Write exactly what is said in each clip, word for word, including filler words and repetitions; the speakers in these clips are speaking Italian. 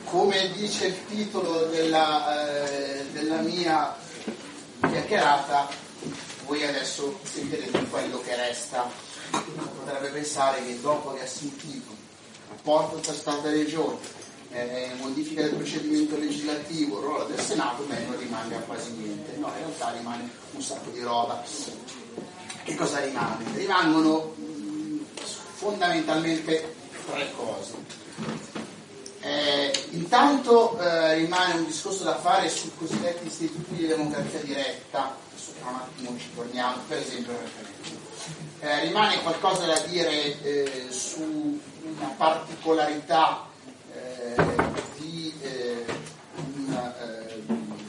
come dice il titolo della, eh, della mia chiacchierata, voi adesso sentirete quello che resta. Potrebbe pensare che dopo aver sentito rapporto tra Stato e Regione, eh, modifica del procedimento legislativo, ruolo del Senato, beh, non rimanga quasi niente. No, in realtà rimane un sacco di roba. Che cosa rimane? Rimangono mh, fondamentalmente tre cose. Eh, intanto eh, rimane un discorso da fare sui cosiddetti istituti di democrazia diretta, adesso tra un attimo ci torniamo, per esempio il referendum. Eh, rimane qualcosa da dire eh, su una particolarità eh, di eh, un, eh,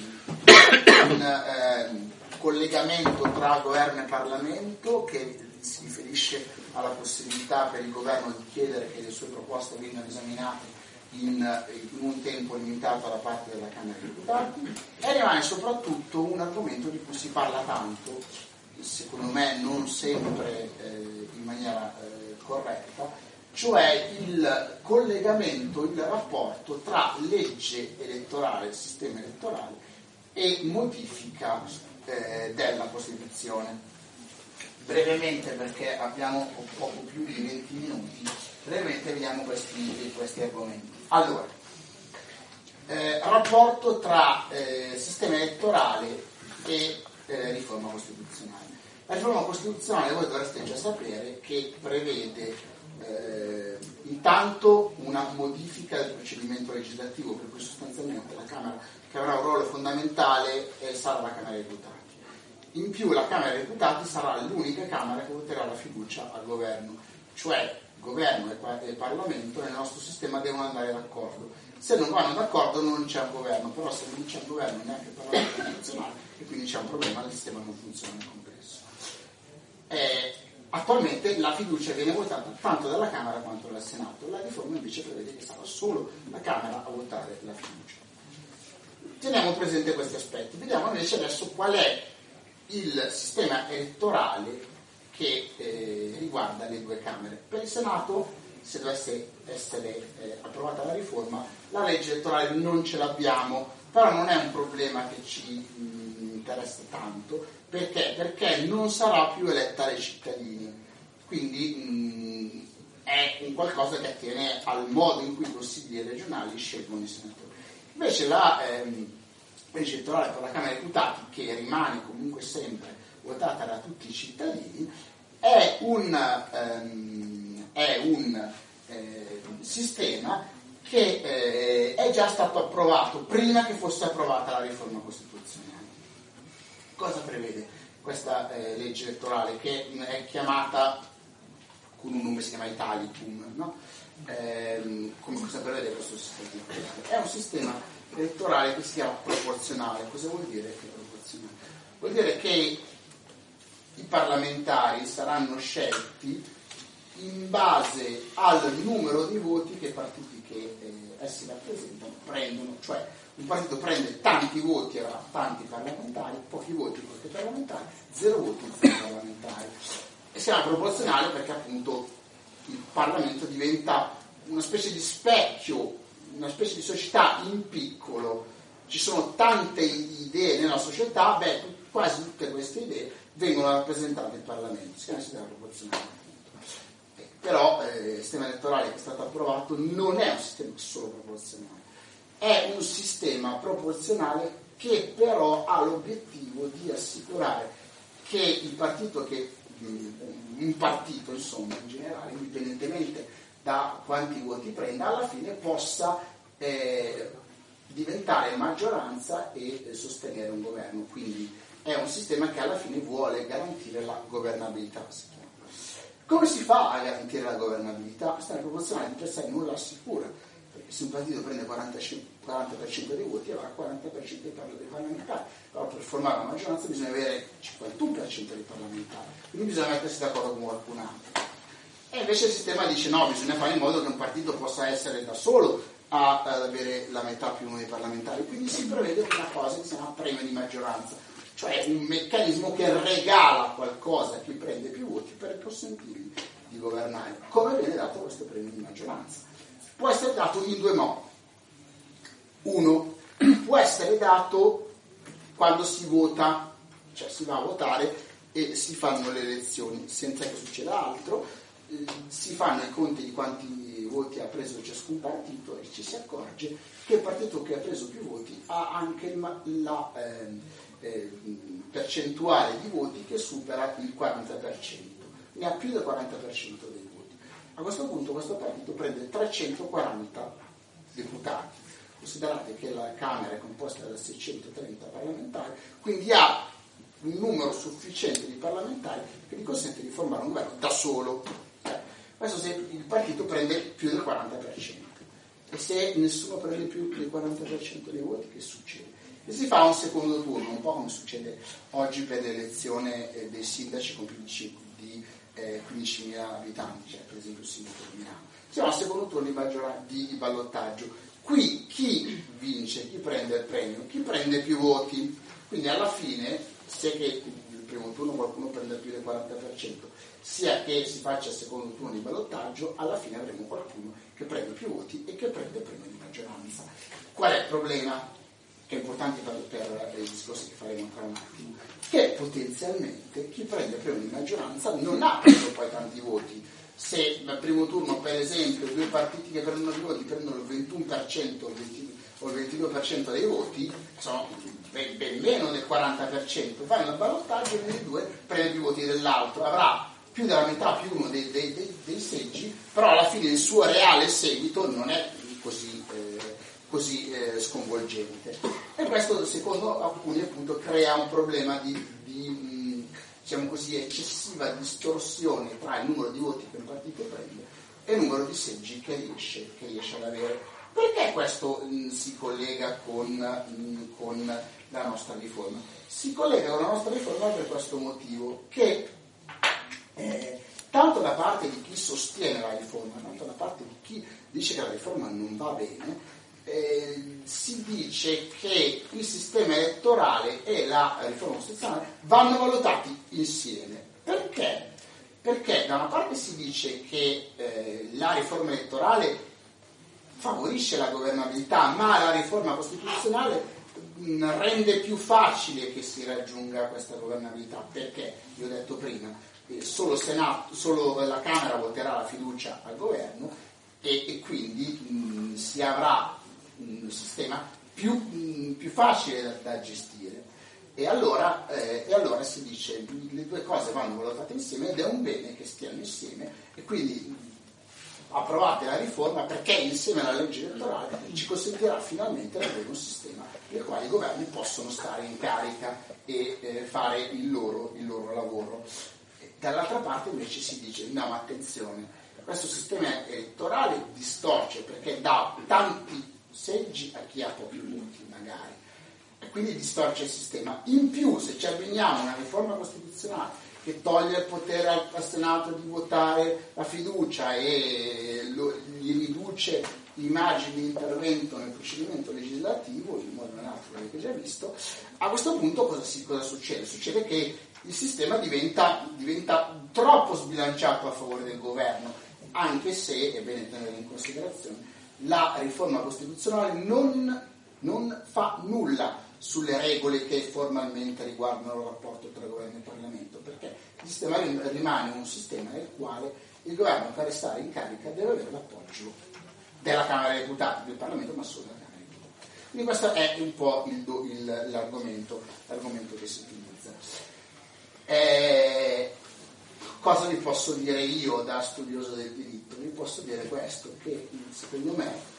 un eh, collegamento tra governo e Parlamento, che si riferisce alla possibilità per il governo di chiedere che le sue proposte vengano esaminate In, in un tempo limitato da parte della Camera dei Deputati, e rimane soprattutto un argomento di cui si parla tanto, secondo me non sempre eh, in maniera eh, corretta, cioè il collegamento, il rapporto tra legge elettorale, sistema elettorale, e modifica eh, della Costituzione. Brevemente, perché abbiamo poco più di venti minuti, brevemente vediamo questi, questi argomenti. Allora, eh, rapporto tra eh, sistema elettorale e eh, riforma costituzionale. La riforma costituzionale, voi dovreste già sapere, che prevede eh, intanto una modifica del procedimento legislativo, per cui sostanzialmente la Camera, che avrà un ruolo fondamentale, eh, sarà la Camera dei Deputati. In più la Camera dei Deputati sarà l'unica Camera che voterà la fiducia al governo, cioè governo e Parlamento nel nostro sistema devono andare d'accordo. Se non vanno d'accordo non c'è un governo, però se non c'è un governo neanche il Parlamento funzionale, e quindi c'è un problema, il sistema non funziona nel complesso. Eh, attualmente la fiducia viene votata tanto dalla Camera quanto dal Senato, la riforma invece prevede che sarà solo la Camera a votare la fiducia. Teniamo presente questi aspetti, vediamo invece adesso qual è il sistema elettorale che eh, riguarda le due Camere. Per il Senato, se dovesse essere eh, approvata la riforma, la legge elettorale non ce l'abbiamo, però non è un problema che ci mh, interessa tanto. Perché? Perché non sarà più eletta dai cittadini, quindi mh, è un qualcosa che attiene al modo in cui i consigli regionali scelgono i senatori. Invece la ehm, legge elettorale per la Camera dei Deputati, che rimane comunque sempre votata da tutti i cittadini, è un, ehm, è un eh, sistema che eh, è già stato approvato prima che fosse approvata la riforma costituzionale. Cosa prevede questa eh, legge elettorale, che è chiamata con un nome, si chiama Italicum, no? Eh, come cosa prevede questo sistema elettorale? È un sistema elettorale che si chiama proporzionale. Cosa vuol dire che è proporzionale? Vuol dire che i parlamentari saranno scelti in base al numero di voti che i partiti che eh, essi rappresentano prendono, cioè un partito prende tanti voti e avrà tanti parlamentari, pochi voti pochi parlamentari, zero voti zero parlamentari. E si chiama proporzionale perché appunto il Parlamento diventa una specie di specchio, una specie di società in piccolo. Ci sono tante idee nella società, beh, quasi tutte queste idee vengono rappresentate in Parlamento, si chiama sistema proporzionale. Eh, però eh, il sistema elettorale che è stato approvato non è un sistema solo proporzionale, è un sistema proporzionale che però ha l'obiettivo di assicurare che il partito che un partito insomma in generale, indipendentemente da quanti voti prenda, alla fine possa eh, diventare maggioranza e sostenere un governo. Quindi è un sistema che alla fine vuole garantire la governabilità. Come si fa a garantire la governabilità? Il sistema proporzionale di per sé non la assicura, perché se un partito prende quaranta per cento dei voti avrà quaranta per cento dei parlamentari, però per formare una maggioranza bisogna avere cinquantuno per cento dei parlamentari, quindi bisogna mettersi d'accordo con qualcun altro. E invece il sistema dice no, bisogna fare in modo che un partito possa essere da solo a, ad avere la metà più uno dei parlamentari, quindi si prevede una cosa che si chiama premio di maggioranza, cioè un meccanismo che regala qualcosa a chi prende più voti per consentirgli di governare. Come viene dato questo premio di maggioranza? Può essere dato in due modi. Uno, può essere dato quando si vota, cioè si va a votare e si fanno le elezioni, senza che succeda altro, eh, si fanno i conti di quanti voti ha preso ciascun partito e ci si accorge che il partito che ha preso più voti ha anche la, la eh, eh, percentuale di voti che supera il quaranta per cento, ne ha più del quaranta per cento dei voti. A questo punto questo partito prende trecentoquaranta deputati. Considerate che la Camera è composta da seicentotrenta parlamentari, quindi ha un numero sufficiente di parlamentari che gli consente di formare un governo da solo. Eh, questo se il partito prende più del quaranta per cento. E se nessuno prende più del quaranta per cento dei voti, che succede? E si fa un secondo turno, un po' come succede oggi per l'elezione eh, dei sindaci con più di eh, quindicimila abitanti, cioè per esempio il sindaco di Milano. Si fa un secondo turno di, maggiora, di ballottaggio. Qui chi vince, chi prende il premio, chi prende più voti. Quindi alla fine, sia che il primo turno qualcuno prende più del quaranta per cento, sia che si faccia il secondo turno di ballottaggio, alla fine avremo qualcuno che prende più voti e che prende il premio di maggioranza. Qual è il problema? Che è importante per, per i discorsi che faremo tra un attimo, che potenzialmente chi prende il premio di maggioranza non ha preso poi tanti voti. Se al primo turno, per esempio, due partiti che prendono i voti prendono il ventuno per cento o il ventidue per cento dei voti, sono ben, ben meno del quaranta per cento, fanno il ballottaggio e uno dei due prende più voti dell'altro, avrà più della metà più uno dei, dei, dei, dei seggi, però alla fine il suo reale seguito non è così, eh, così eh, sconvolgente. E questo, secondo alcuni, appunto, crea un problema di, di mh, diciamo così, eccessiva distorsione tra il numero di voti che un partito prende e il numero di seggi che riesce, che riesce ad avere. Perché questo mh, si collega con, mh, con la nostra riforma? Si collega con la nostra riforma per questo motivo, che eh, tanto da parte di chi sostiene la riforma, tanto da parte di chi dice che la riforma non va bene, eh, si dice che il sistema elettorale e la riforma costituzionale vanno valutati insieme. Perché? Perché da una parte si dice che eh, la riforma elettorale favorisce la governabilità, ma la riforma costituzionale mh, rende più facile che si raggiunga questa governabilità. Perché? Vi ho detto prima, eh, solo, Senato, solo la Camera voterà la fiducia al governo e, e quindi mh, si avrà un sistema più, mh, più facile da, da gestire. E allora, eh, e allora si dice le due cose vanno valutate insieme ed è un bene che stiano insieme, e quindi approvate la riforma perché insieme alla legge elettorale ci consentirà finalmente di avere un sistema nel quale i governi possono stare in carica e eh, fare il loro, il loro lavoro. E dall'altra parte invece si dice no, ma attenzione, questo sistema elettorale distorce perché dà tanti seggi a chi ha pochi voti magari, e quindi distorce il sistema. In più, se ci abbiniamo a una riforma costituzionale che toglie il potere al, al Senato di votare la fiducia e lo, gli riduce i margini di intervento nel procedimento legislativo, in modo non altro l'avete già visto, a questo punto cosa, si, cosa succede? Succede che il sistema diventa, diventa troppo sbilanciato a favore del governo, anche se, è bene tenere in considerazione, la riforma costituzionale non, non fa nulla sulle regole che formalmente riguardano il rapporto tra governo e Parlamento, perché il sistema rimane un sistema nel quale il governo, per restare in carica, deve avere l'appoggio della Camera dei Deputati, del Parlamento, ma solo della Camera dei Deputati. Quindi questo è un po' il, il, l'argomento, l'argomento che si utilizza. Eh, cosa vi posso dire io da studioso del diritto? Vi posso dire questo, che secondo me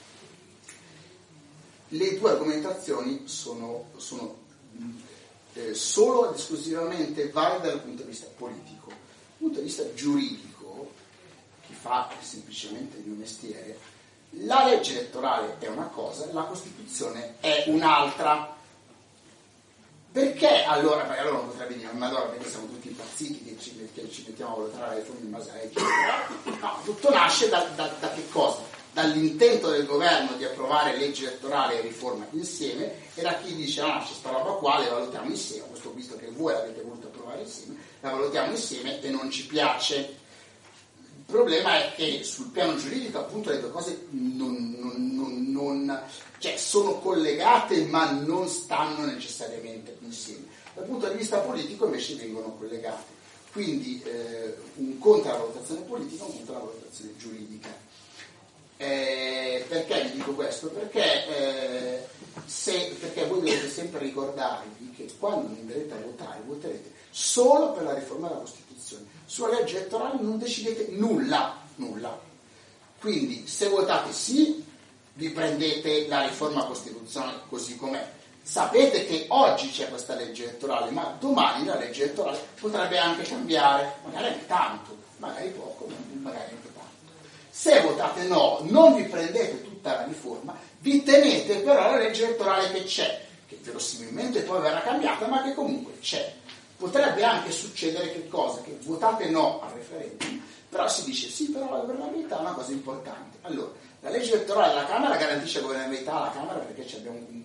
le due argomentazioni sono, sono eh, solo ed esclusivamente valide dal punto di vista politico. Dal punto di vista giuridico, chi fa semplicemente il mio mestiere, la legge elettorale è una cosa, la Costituzione è un'altra. Perché allora? Perché allora non potrebbe dire, ma allora perché siamo tutti impazziti che ci, che ci mettiamo a valutare le riforme in base alla legge? No, tutto nasce da, da, da che cosa? Dall'intento del governo di approvare legge elettorale e riforma insieme, e da chi dice no, c'è sta roba qua, le valutiamo insieme, questo visto che voi l'avete voluto approvare insieme, la valutiamo insieme e non ci piace. Il problema è che sul piano giuridico appunto le due cose non, non, non, non, non, cioè sono collegate ma non stanno necessariamente insieme. Dal punto di vista politico invece vengono collegate. Quindi eh, un conto è la valutazione politica, un conto è la valutazione giuridica. Eh, perché vi dico questo? Perché, eh, se, perché voi dovete sempre ricordarvi che quando andrete a votare, voterete solo per la riforma della Costituzione. Sulla legge elettorale non decidete nulla, nulla. Quindi se votate sì, vi prendete la riforma costituzionale così com'è. Sapete che oggi c'è questa legge elettorale, ma domani la legge elettorale potrebbe anche cambiare, magari anche tanto, magari poco, magari anche tanto. Se votate no, non vi prendete tutta la riforma, vi tenete però la legge elettorale che c'è, che verosimilmente poi verrà cambiata, ma che comunque c'è. Potrebbe anche succedere che cosa? Che votate no al referendum, però si dice sì, però la governabilità è una cosa importante. Allora, la legge elettorale della Camera garantisce la governabilità alla Camera perché abbiamo un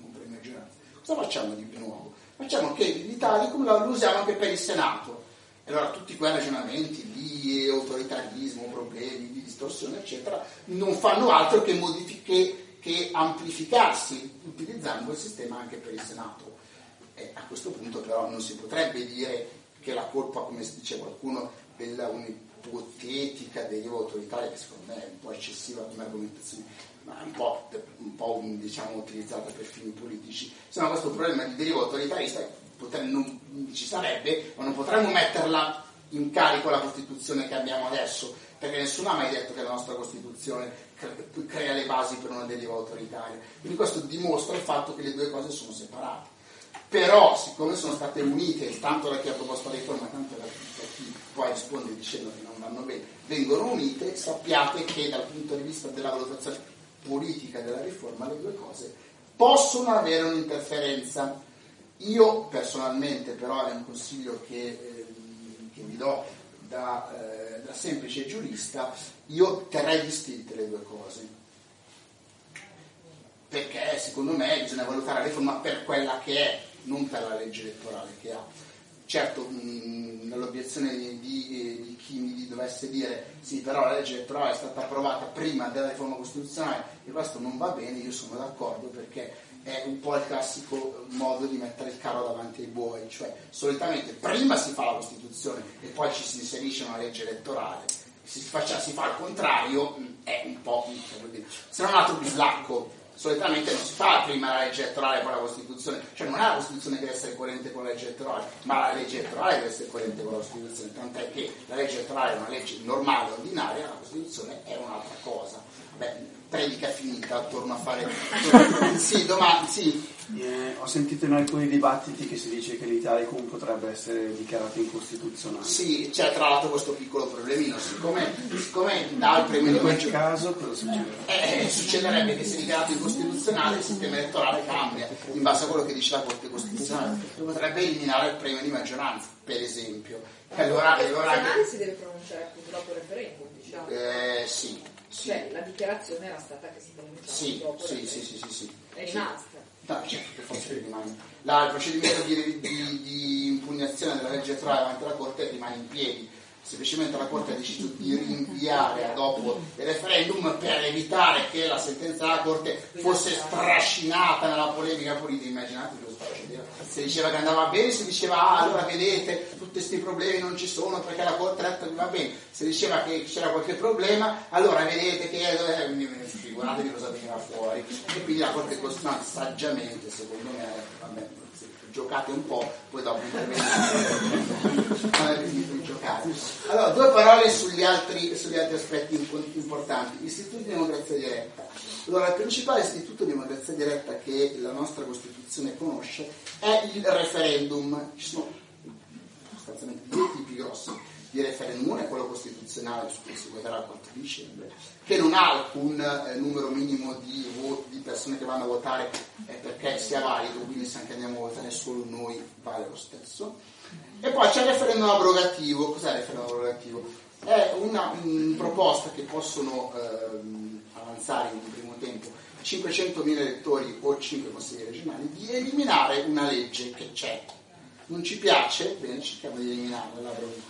cosa facciamo di nuovo? Facciamo che l'Italicum lo usiamo anche per il Senato. E allora tutti quei ragionamenti di autoritarismo, problemi, di distorsione, eccetera, non fanno altro che modifiche, che amplificarsi utilizzando il sistema anche per il Senato. E a questo punto però non si potrebbe dire che la colpa, come si dice qualcuno, della un'ipotetica deriva autoritaria, che secondo me è un po' eccessiva come argomentazione, ma è un po', un po' diciamo, utilizzata per fini politici. Se no questo problema di deriva autoritarista potre, non, ci sarebbe, ma non potremmo metterla in carico la Costituzione che abbiamo adesso, perché nessuno ha mai detto che la nostra Costituzione cre- crea le basi per una deriva autoritaria. Quindi questo dimostra il fatto che le due cose sono separate. Però, siccome sono state unite, tanto da chi ha proposto la riforma, tanto da chi poi risponde dicendo che non vanno bene, vengono unite, sappiate che dal punto di vista della valutazione politica della riforma le due cose possono avere un'interferenza. Io personalmente però è un consiglio che, eh, che vi do da, eh, da semplice giurista, io terrei distinte le due cose, perché secondo me bisogna valutare la riforma per quella che è, non per la legge elettorale che ha. Certo, mh, nell'obiezione di, di, di chi mi dovesse dire sì, però la legge elettorale è stata approvata prima della riforma costituzionale e questo non va bene, io sono d'accordo, perché è un po' il classico modo di mettere il carro davanti ai buoi, cioè solitamente prima si fa la Costituzione e poi ci si inserisce una legge elettorale. Se si, faccia, si fa il contrario è un po', se non un altro bislacco. Solitamente non si fa prima la legge elettorale e poi la Costituzione, cioè non è la Costituzione che deve essere coerente con la legge elettorale, ma la legge elettorale deve essere coerente con la Costituzione, tant'è che la legge elettorale è una legge normale, ordinaria, la Costituzione è un'altra cosa. Beh, predica finita, torno a fare sì, domani, sì. Eh, ho sentito in alcuni dibattiti che si dice che l'Italicum potrebbe essere dichiarato incostituzionale. Sì, c'è tra l'altro questo piccolo problemino, siccome, siccome dal premio in di quel maggioranza caso cosa succederebbe? Eh, succederebbe che se dichiarato incostituzionale il sistema elettorale cambia in base a quello che dice la Corte Costituzionale, potrebbe eliminare il premio di maggioranza, per esempio. E allora, il allora Costituzionale si deve pronunciare appunto dopo il referendum, diciamo. eh, sì, sì. Cioè la dichiarazione era stata che si pronunciava Sì, dopo sì, il sì, referendum. sì, sì, sì. È Sì. rimasta. No, certo, per forza rimane. La, il procedimento di, di, di impugnazione della legge elettorale davanti alla Corte rimane in piedi. Semplicemente la Corte ha deciso di rinviare a dopo il referendum per evitare che la sentenza della Corte fosse strascinata nella polemica politica. Immaginate cosa sta succedendo. Si diceva che andava bene, si diceva ah, allora vedete, tutti questi problemi non ci sono perché la Corte ha detto che va bene. Si diceva che c'era qualche problema, allora vedete che eh, figuratevi cosa veniva fuori. E quindi la Corte Costituzionale saggiamente, secondo me, vabbè, giocate un po', poi dopo intervenite di giocare. Allora, due parole sugli altri, sugli altri aspetti importanti. Istituto di democrazia diretta. Allora, il principale istituto di democrazia diretta che la nostra Costituzione conosce è il referendum. Ci sono sostanzialmente due tipi grossi di referendum. Uno è quello costituzionale, su cui si voterà il quattro dicembre, che non ha alcun eh, numero minimo di voti, di persone che vanno a votare eh, perché sia valido, quindi se anche andiamo a votare solo noi vale lo stesso. E poi c'è il referendum abrogativo. Cos'è il referendum abrogativo? È una mh, proposta che possono ehm, avanzare in un primo tempo cinquecentomila elettori o cinque consigli regionali di eliminare una legge che c'è. Non ci piace? Bene, cerchiamo di eliminarla, l'abroghiamo.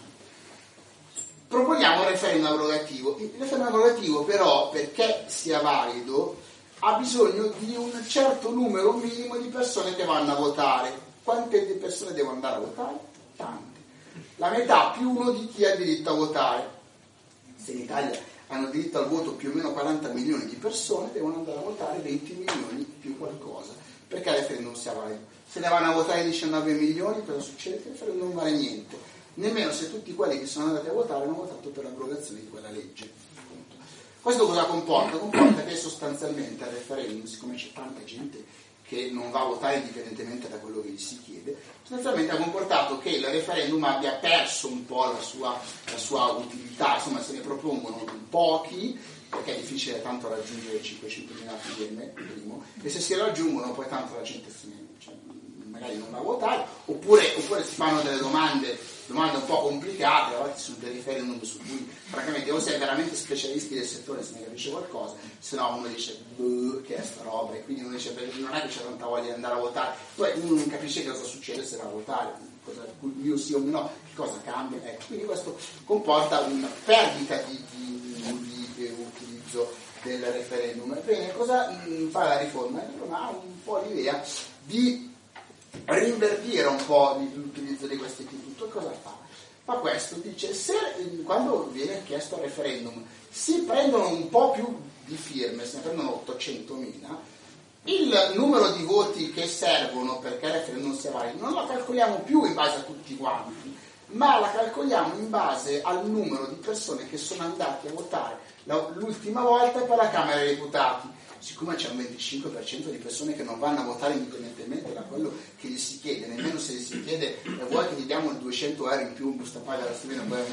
Proponiamo un referendum abrogativo. Il referendum abrogativo però, perché sia valido, ha bisogno di un certo numero minimo di persone che vanno a votare. Quante persone devono andare a votare? Tante. La metà più uno di chi ha diritto a votare. Se in Italia hanno diritto al voto più o meno quaranta milioni di persone, devono andare a votare venti milioni più qualcosa, perché il referendum sia valido. Se ne vanno a votare diciannove milioni, cosa succede? Che il referendum non vale niente, nemmeno se tutti quelli che sono andati a votare hanno votato per l'abrogazione di quella legge. Appunto. Questo cosa comporta? Comporta che sostanzialmente al referendum, siccome c'è tanta gente che non va a votare indipendentemente da quello che gli si chiede, sostanzialmente ha comportato che il referendum abbia perso un po' la sua, la sua utilità, insomma se ne propongono pochi, perché è difficile tanto raggiungere cinquecentomila firme, primo, e se si raggiungono poi tanto la gente se ne, cioè, magari non va a votare, oppure, oppure si fanno delle domande, domande un po' complicate, a volte su dei referendum su cui francamente o si è veramente specialisti del settore se ne capisce qualcosa, se no uno dice che è sta roba, e quindi uno dice non è che c'è tanta voglia di andare a votare, poi uno non capisce cosa succede se va a votare, cosa, io sì o no, che cosa cambia, ecco. Quindi questo comporta una perdita di, di, di, di utilizzo del referendum. Bene, cosa mh, fa la riforma? La riforma ha un po' l'idea di rinvertire un po' l'utilizzo di questo istituto. Cosa fa? Fa questo, dice se quando viene chiesto il referendum si prendono un po' più di firme, se ne prendono ottocentomila, il numero di voti che servono perché il referendum sia valido non la calcoliamo più in base a tutti quanti, ma la calcoliamo in base al numero di persone che sono andati a votare l'ultima volta per la Camera dei Deputati. Siccome c'è un venticinque per cento di persone che non vanno a votare indipendentemente da quello che gli si chiede, nemmeno se gli si chiede vuoi che gli diamo duecento euro in più in busta paga alla fine,